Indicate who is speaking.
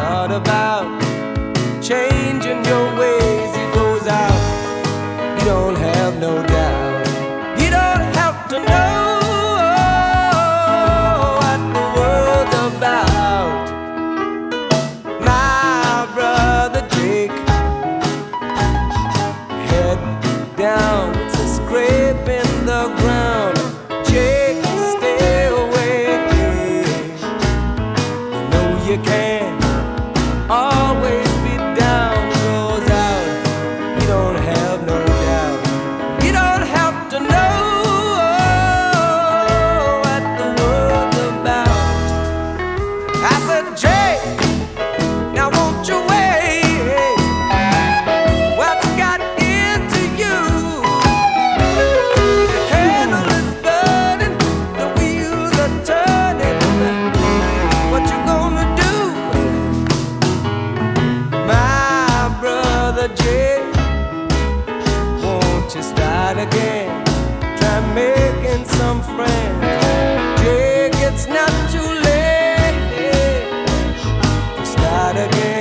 Speaker 1: thought about changing your ways. He goes out, you don't have no doubt. You don't have to know what the world's about. My brother Jake, head down, it's a scrape in the ground. Jake, stay away. You know you can't always be down. Goes out, you don't have no doubt. You don't have to know what the world's about. I said, Jake, now won't you wait? What's got into you? The candle is burning, the wheels are turning. What you gonna do? My brother Jake, won't you start again? Try making some friends. Jake, it's not too late to start again.